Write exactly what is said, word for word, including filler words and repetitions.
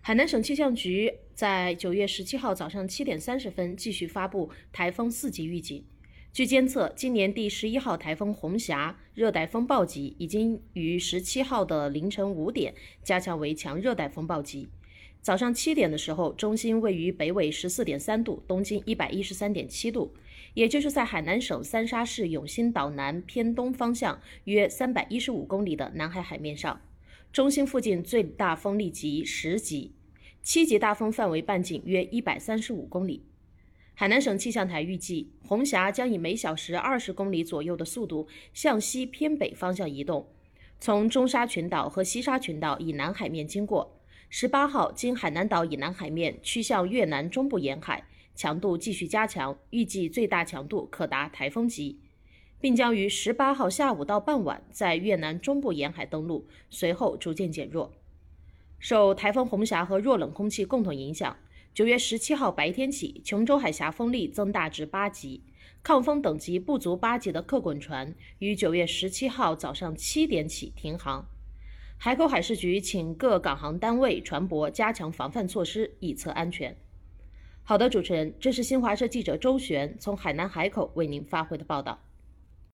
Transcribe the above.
海南省气象局在九月十七号早上七点三十分继续发布台风四级预警。据监测，今年第十一号台风红霞热带风暴级已经于十七号的凌晨五点加强为强热带风暴级。早上七点的时候，中心位于北纬十四点三度，东经一百一十三点七度，也就是在海南省三沙市永兴岛南偏东方向约三百一十五公里的南海海面上。中心附近最大风力级十级，七级大风范围半径约一百三十五公里。海南省气象台预计，红霞将以每小时二十公里左右的速度向西偏北方向移动，从中沙群岛和西沙群岛以南海面经过。十八号经海南岛以南海面趋向越南中部沿海，强度继续加强，预计最大强度可达台风级，并将于十八号下午到傍晚在越南中部沿海登陆，随后逐渐减弱。受台风红霞和弱冷空气共同影响，九月十七号白天起，琼州海峡风力增大至八级，抗风等级不足八级的客滚船于九月十七号早上七点起停航。海口海事局请各港航单位、船舶加强防范措施，以策安全。好的，主持人，这是新华社记者周璇从海南海口为您发回的报道。